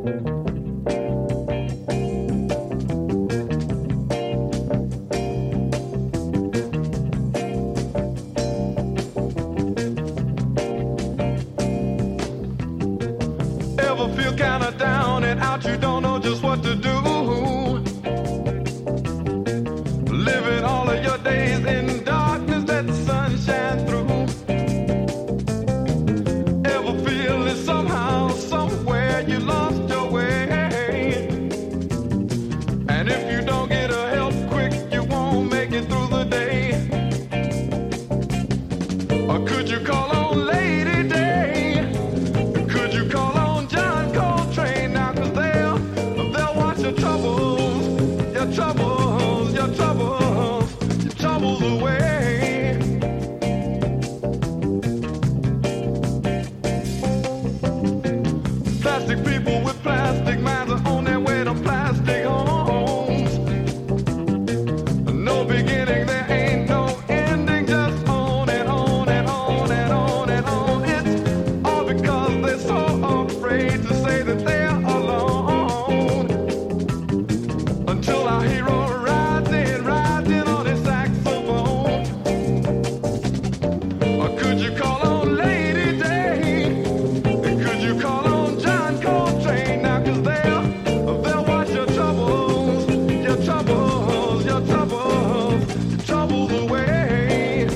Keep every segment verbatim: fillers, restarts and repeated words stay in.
Ever feel kinda down and out, you don't know just what to do? Living all of your days in darkness, let the sun shine through. Ever feel that somehow, somewhere you lost your way? And if you don't get a help quick, you won't make it through the day. Or could you call on Lady Day? Could you call on John Coltrane now? 'Cause they'll, they'll watch your troubles, your troubles, your troubles, your troubles away. Plastic people with plastic minds are on their way to plastic homes. No beginning, there ain't no ending, just on and on and on and on and on. It's all because they're so afraid to say that they're alone. Until our hero rides in, rides in on his saxophone. Or could you call on Lady Day? And could you call on John Coltrane now? 'Cause they'll, they'll watch your troubles, your troubles, your troubles, your troubles away.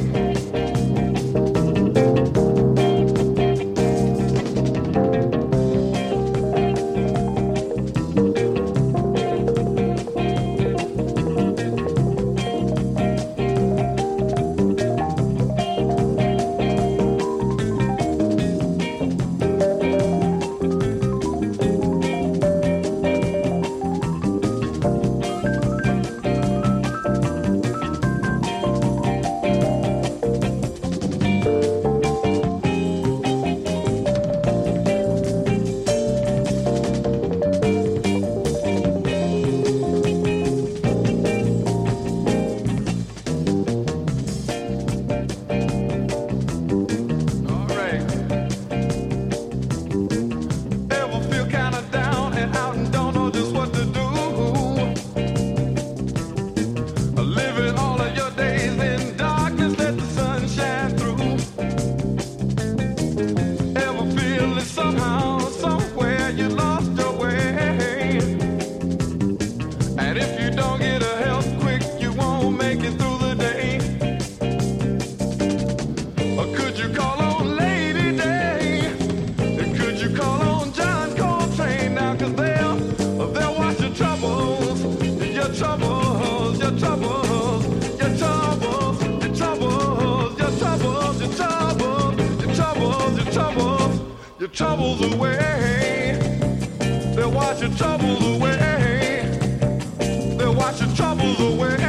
All right. Ever feel kinda down and out and don't know just what to do? Living all of your days in darkness, let the sun shine through. Ever feel that somehow, somewhere you lost your way? And if you don't get a help quick, you won't make it through the day. Or could you call on Lady Day? And could you call on John Coltrane now? 'Cause they'll, they'll watch your troubles, your troubles, your troubles, your troubles, your troubles, your troubles, your troubles, your troubles, your troubles, your troubles away. They'll watch your troubles away. They'll watch your troubles away.